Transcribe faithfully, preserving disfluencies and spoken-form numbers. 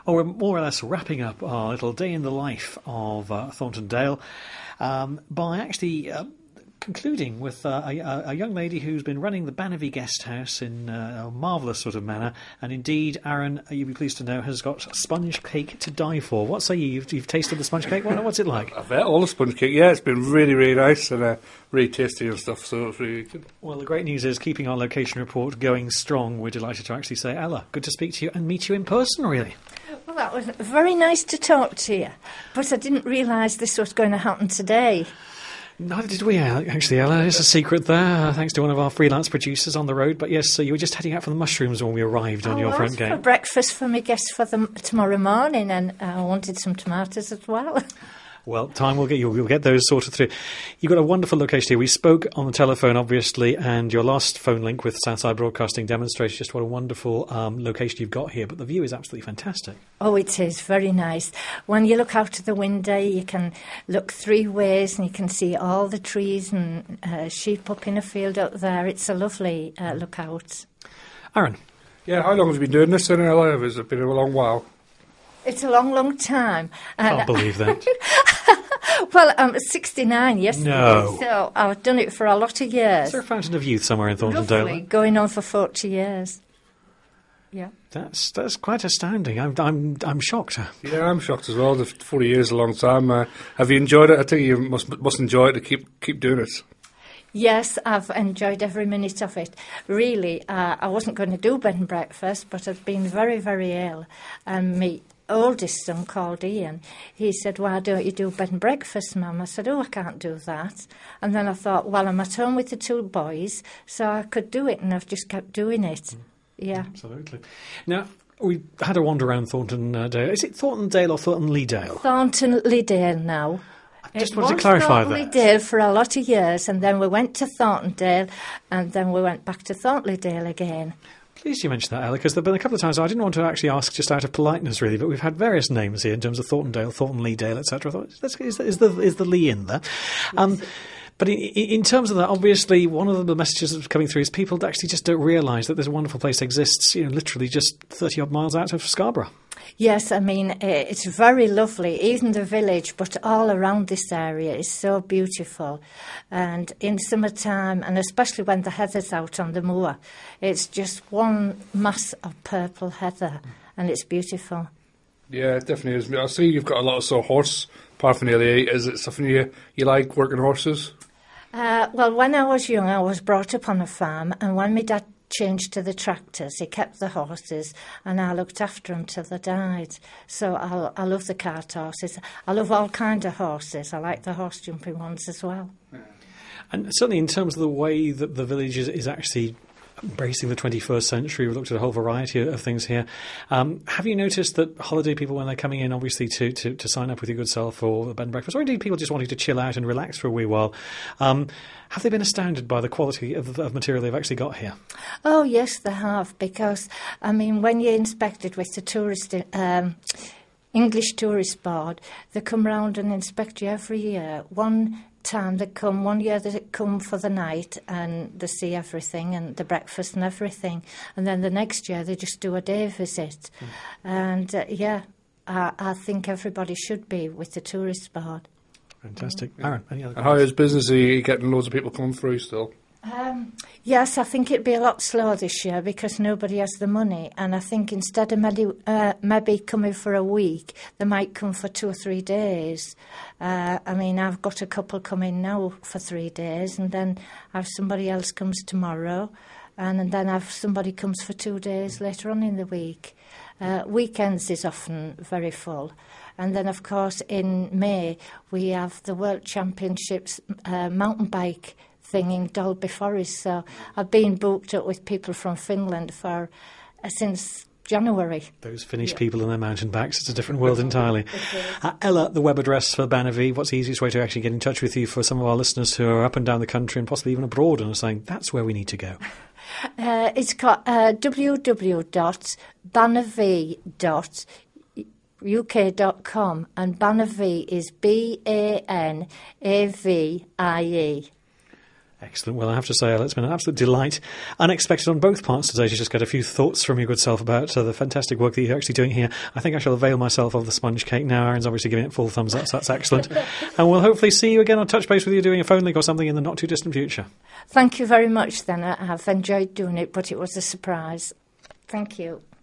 Well, we're more or less wrapping up our little day in the life of uh, Thornton Dale um, by actually uh, concluding with uh, a, a young lady who's been running the Banavie Guest House in uh, a marvellous sort of manner, and indeed, Aaron, you'll be pleased to know, has got sponge cake to die for. What say you? You've, you've tasted the sponge cake? What, what's it like? I've had all the sponge cake, yeah, it's been really, really nice and uh, really tasty and stuff, so it's really good. Well, the great news is, keeping our location report going strong, we're delighted to actually say, Ella, good to speak to you and meet you in person, really. Well, that was very nice to talk to you, but I didn't realise this was going to happen today. Neither did we, actually, Ella. There's a secret there, thanks to one of our freelance producers on the road. But yes, so you were just heading out for the mushrooms when we arrived on I your was front gate. For breakfast for my guests for the, tomorrow morning, and I wanted some tomatoes as well. Well, time will get you. We'll get those sorted through. You've got a wonderful location here. We spoke on the telephone, obviously, and your last phone link with Southside Broadcasting demonstrates just what a wonderful um, location you've got here. But the view is absolutely fantastic. Oh, it is very nice. When you look out of the window, you can look three ways, and you can see all the trees and uh, sheep up in a field up there. It's a lovely uh, lookout. Aaron. Yeah, how long have you been doing this in L A? Has it been a long while? It's a long, long time. I can't believe that. Well, I'm sixty-nine yesterday, no. so I've done it for a lot of years. Is there a fountain of youth somewhere in Thornton Dale? Roughly, going on for forty years. Yeah. That's that's quite astounding. I'm I'm I'm shocked. Yeah, I'm shocked as well. The forty years is a long time. Uh, have you enjoyed it? I think you must must enjoy it to keep keep doing it. Yes, I've enjoyed every minute of it. Really, uh, I wasn't going to do bed and breakfast, but I've been very, very ill, and me. Oldest son called Ian. He said, why don't you do bed and breakfast, Mum? I said, oh, I can't do that. And then I thought, well, I'm at home with the two boys, so I could do it, and I've just kept doing it. Mm. Yeah. Absolutely. Now, we had a wander around Thornton uh, Dale. Is it Thornton Dale or Thornton Lee Dale? Thornton Lee Dale now. I just it wanted was to clarify Thornton that. Lee Dale for a lot of years, and then we went to Thornton Dale, and then we went back to Thornton Lee Dale again. Pleased you mentioned that, Ella, because there have been a couple of times I didn't want to actually ask just out of politeness, really, but we've had various names here in terms of Thornton Dale, Thornton Lee Dale, et cetera. I thought, is, is, is, the, is the Lee in there? Um, but in, in terms of that, obviously, one of the messages that's coming through is people actually just don't realise that there's a wonderful place that exists, you know, literally just thirty-odd miles out of Scarborough. Yes, I mean, it's very lovely, even the village, but all around this area is so beautiful. And in summertime, and especially when the heather's out on the moor, it's just one mass of purple heather, and it's beautiful. Yeah, it definitely is. I see you've got a lot of sort of horse paraphernalia. Is it something you, you like, working horses? Uh, well, when I was young, I was brought up on a farm, and when my dad changed to the tractors, he kept the horses, and I looked after them till they died. So I, I love the cart horses. I love all kinds of horses. I like the horse jumping ones as well. And certainly in terms of the way that the village is, is actually embracing the twenty-first century, we've looked at a whole variety of things here. Um, have you noticed that holiday people, when they're coming in, obviously to, to, to sign up with your good self for the bed and breakfast, or indeed people just wanting to chill out and relax for a wee while, um, have they been astounded by the quality of, of material they've actually got here? Oh, yes, they have, because, I mean, when you inspect it with the tourist... Um, English Tourist Board, they come round and inspect you every year. One time they come, one year they come for the night and they see everything and the breakfast and everything. And then the next year they just do a day visit. Mm. And, uh, yeah, I, I think everybody should be with the Tourist Board. Fantastic. Mm. Aaron, any other How is business? Are you getting loads of people coming through still? Um, yes, I think it'd be a lot slower this year because nobody has the money, and I think instead of maybe, uh, maybe coming for a week, they might come for two or three days. Uh, I mean, I've got a couple coming now for three days, and then I've somebody else comes tomorrow, and then I've somebody comes for two days later on in the week. Uh, weekends is often very full. And then, of course, in May, we have the World Championships uh, mountain bike thing in Dalby Forest. So I've been booked up with people from Finland for uh, since January. Those Finnish yeah. people and their mountain bikes, it's a different world entirely. Uh, Ella, the web address for Banavie, what's the easiest way to actually get in touch with you for some of our listeners who are up and down the country and possibly even abroad and are saying, that's where we need to go? Uh, it's got uh, w w w dot banavie dot u k dot com, and Banavie is B A N A V I E. Excellent. Well, I have to say, it's been an absolute delight. Unexpected on both parts today to just get a few thoughts from your good self about uh, the fantastic work that you're actually doing here. I think I shall avail myself of the sponge cake now. Aaron's obviously giving it full thumbs up, so that's excellent. And we'll hopefully see you again or touch base with you doing a phone link or something in the not too distant future. Thank you very much, then. I've enjoyed doing it, but it was a surprise. Thank you.